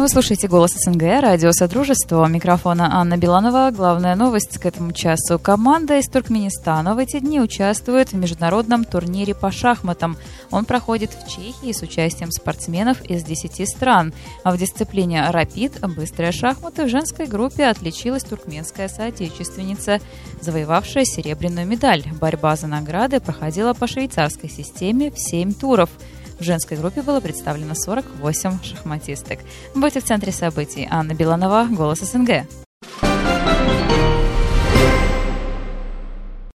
Вы слушаете «Голос СНГ», радио «Содружество». У микрофона Анна Беланова. Главная новость к этому часу. Команда из Туркменистана в эти дни участвует в международном турнире по шахматам. Он проходит в Чехии с участием спортсменов из 10 стран. А в дисциплине «Рапид» быстрые шахматы в женской группе отличилась туркменская соотечественница, завоевавшая серебряную медаль. Борьба за награды проходила по швейцарской системе в 7 туров. В женской группе было представлено 48 шахматисток. Будьте в центре событий. Анна Беланова, «Голос СНГ».